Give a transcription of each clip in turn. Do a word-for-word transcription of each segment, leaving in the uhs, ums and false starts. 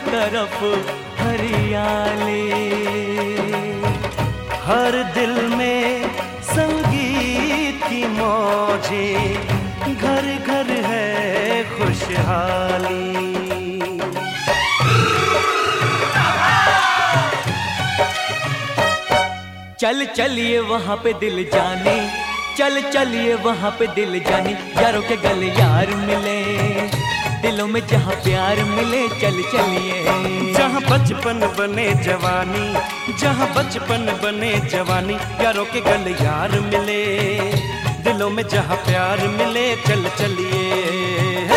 तरफ हरियाली। हर दिल में संगीत की मौजें, घर घर है खुशहाली। चल चलिए वहाँ पे दिल जाने, चल चलिए वहाँ पे दिल जाने, यारों के गले यार मिले, दिलों में जहाँ प्यार मिले, चल चलिए। जहाँ बचपन बने जवानी, जहाँ बचपन बने जवानी, यारों के गले यार मिले, दिलों में जहाँ प्यार मिले, चल चलिए।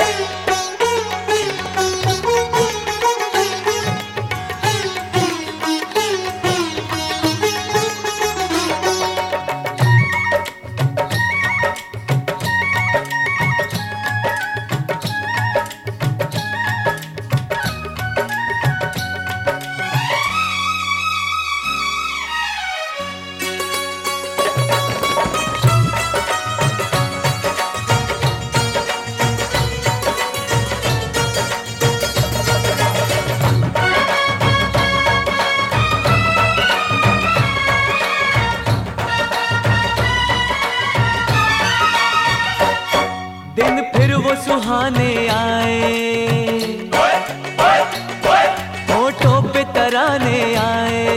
दिन फिर वो सुहाने आए, होठों पे तराने आए।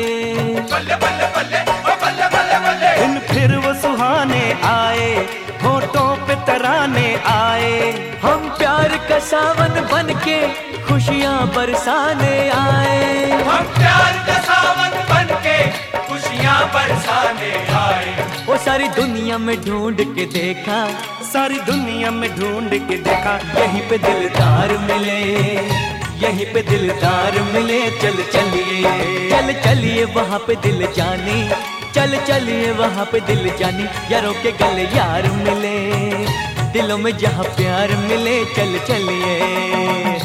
दिन फिर वो सुहाने आए, होठों पे तराने आए। हम प्यार का सावन बन के खुशियाँ बरसाने आए। हम प्यार का सावन बन के खुशियाँ बरसाने आए। वो सारी दुनिया में ढूंढ के देखा, सारी दुनिया में ढूंढ के देखा, यहीं पे दिलदार मिले, यहीं पे दिलदार मिले, चल चलिए। चल चलिए वहाँ पे दिल जाने, चल चलिए वहाँ पे दिल जाने, यारों के गले यार मिले, दिलों में जहाँ प्यार मिले, चल चलिए।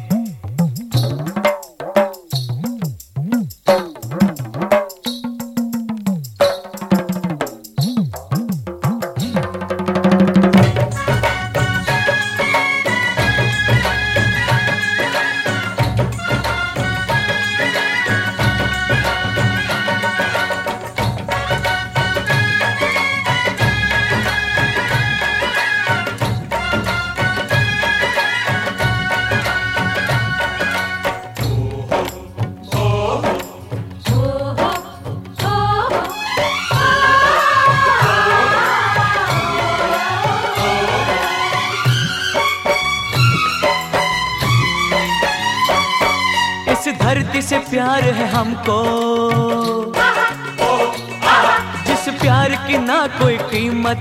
इस धरती से प्यार है हमको, जिस प्यार की ना कोई कीमत।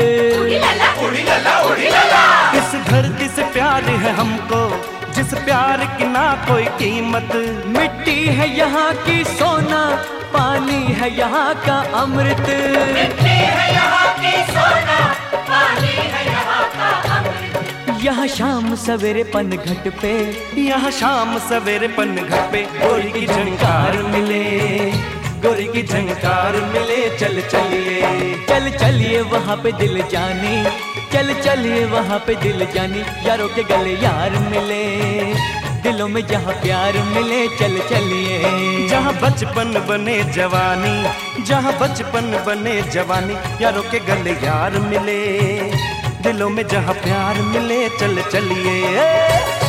इस धरती से प्यार है हमको, जिस प्यार की ना कोई कीमत। मिट्टी है यहाँ की सोना, पानी है यहाँ का अमृत। मिट्टी है यहाँ की सोना, पानी है यहाँ का अमृत। यहाँ शाम सवेरे पनघट पे, यहाँ शाम सवेरे पनघट पे गोरी की झंकार मिले, गोरी की झंकार मिले, चल चलिए। चल चलिए वहाँ पे दिल जाने, चल चलिए वहाँ पे दिल जाने, यारों के गले यार मिले, दिलों में जहाँ प्यार मिले, चल चलिए। जहाँ बचपन बने जवानी, जहाँ बचपन बने जवानी, यारों के गले यार मिले, दिलों में जहाँ प्यार मिले, चल चलिए।